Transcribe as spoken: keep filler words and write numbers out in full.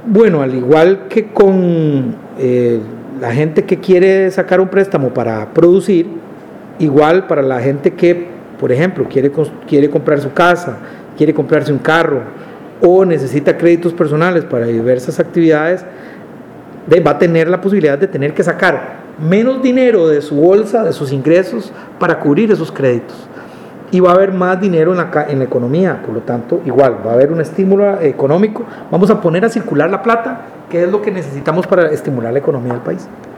Bueno, al igual que con eh, la gente que quiere sacar un préstamo para producir, igual para la gente que, por ejemplo, quiere, quiere comprar su casa, quiere comprarse un carro o necesita créditos personales para diversas actividades, de, va a tener la posibilidad de tener que sacar menos dinero de su bolsa, de sus ingresos, para cubrir esos créditos. Y va a haber más dinero en la, en la economía, por lo tanto, igual, va a haber un estímulo económico, vamos a poner a circular la plata, que es lo que necesitamos para estimular la economía del país.